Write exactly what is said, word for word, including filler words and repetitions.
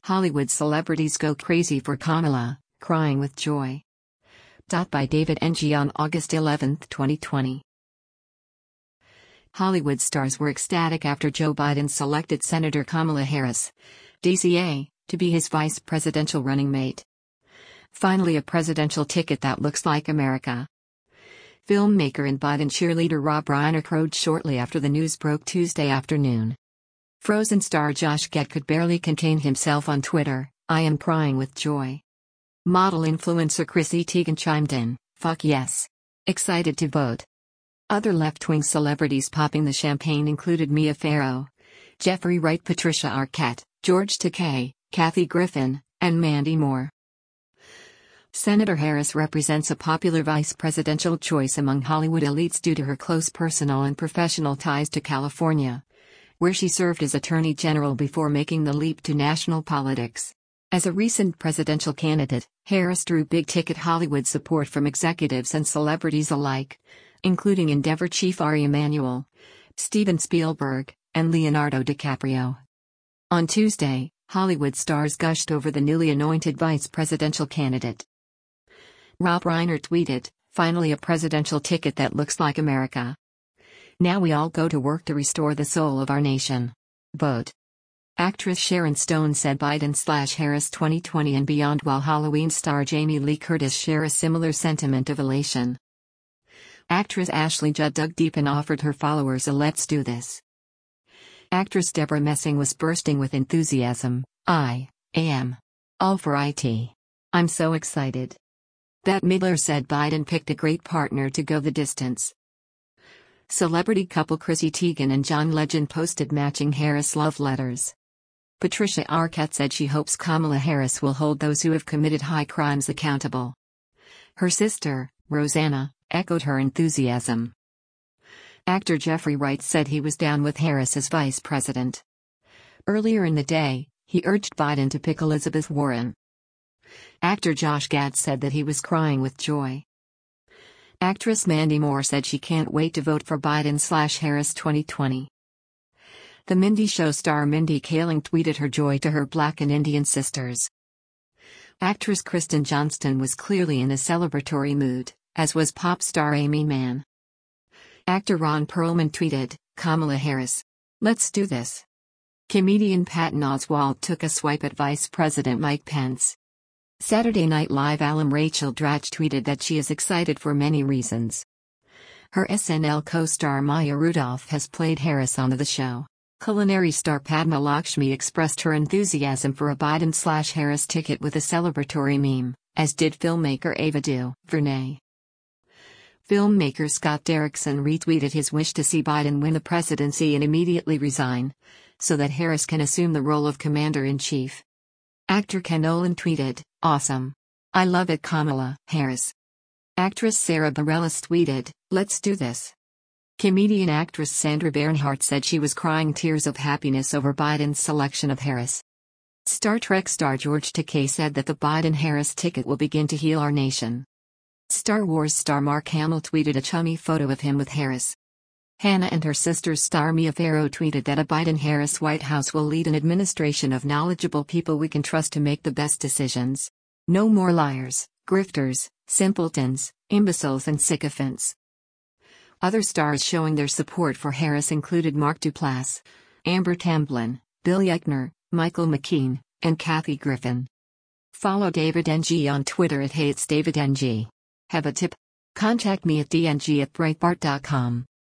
Hollywood celebrities go crazy for Kamala, crying with joy. By David N G on August eleventh, twenty twenty. Hollywood stars were ecstatic after Joe Biden selected Senator Kamala Harris, D C A, to be his vice presidential running mate. Finally, a presidential ticket that looks like America. Filmmaker and Biden cheerleader Rob Reiner crowed shortly after the news broke Tuesday afternoon. Frozen star Josh Gad could barely contain himself on Twitter. "I am crying with joy." Model influencer Chrissy Teigen chimed in, "Fuck yes. Excited to vote." Other left-wing celebrities popping the champagne included Mia Farrow, Jeffrey Wright, Patricia Arquette, George Takei, Kathy Griffin, and Mandy Moore. Senator Harris represents a popular vice presidential choice among Hollywood elites due to her close personal and professional ties to California, where she served as Attorney General before making the leap to national politics. As a recent presidential candidate, Harris drew big-ticket Hollywood support from executives and celebrities alike, including Endeavor chief Ari Emanuel, Steven Spielberg, and Leonardo DiCaprio. On Tuesday, Hollywood stars gushed over the newly anointed vice presidential candidate. Rob Reiner tweeted, "Finally a presidential ticket that looks like America. Now we all go to work to restore the soul of our nation. Vote." Actress Sharon Stone said Biden/Harris twenty twenty and beyond, while Halloween star Jamie Lee Curtis shared a similar sentiment of elation. Actress Ashley Judd dug deep and offered her followers a "let's do this." Actress Deborah Messing was bursting with enthusiasm. "I am all for it. I'm so excited." Bette Midler said Biden picked a great partner to go the distance. Celebrity couple Chrissy Teigen and John Legend posted matching Harris love letters. Patricia Arquette said she hopes Kamala Harris will hold those who have committed high crimes accountable. Her sister, Rosanna, echoed her enthusiasm. Actor Jeffrey Wright said he was down with Harris as vice president. Earlier in the day, he urged Biden to pick Elizabeth Warren. Actor Josh Gad said that he was crying with joy. Actress Mandy Moore said she can't wait to vote for Biden/Harris twenty twenty. The Mindy Show star Mindy Kaling tweeted her joy to her Black and Indian sisters. Actress Kristen Johnston was clearly in a celebratory mood, as was pop star Amy Mann. Actor Ron Perlman tweeted, "Kamala Harris. Let's do this." Comedian Patton Oswalt took a swipe at Vice President Mike Pence. Saturday Night Live alum Rachel Dratch tweeted that she is excited for many reasons. Her S N L co-star Maya Rudolph has played Harris on the show. Culinary star Padma Lakshmi expressed her enthusiasm for a Biden/Harris ticket with a celebratory meme, as did filmmaker Ava DuVernay. Filmmaker Scott Derrickson retweeted his wish to see Biden win the presidency and immediately resign, so that Harris can assume the role of commander-in-chief. Actor Ken Olin tweeted, "Awesome. I love it, Kamala Harris." Actress Sarah Bareilles tweeted, "Let's do this." Comedian actress Sandra Bernhardt said she was crying tears of happiness over Biden's selection of Harris. Star Trek star George Takei said that the Biden-Harris ticket will begin to heal our nation. Star Wars star Mark Hamill tweeted a chummy photo of him with Harris. Hannah and her sister's star Mia Farrow tweeted that a Biden-Harris White House will lead an administration of knowledgeable people we can trust to make the best decisions. No more liars, grifters, simpletons, imbeciles and sycophants. Other stars showing their support for Harris included Mark Duplass, Amber Tamblyn, Bill Eichner, Michael McKean, and Kathy Griffin. Follow David N G on Twitter at HeyIt'sDavidNG. Have a tip? Contact me at d n g at breitbart dot com.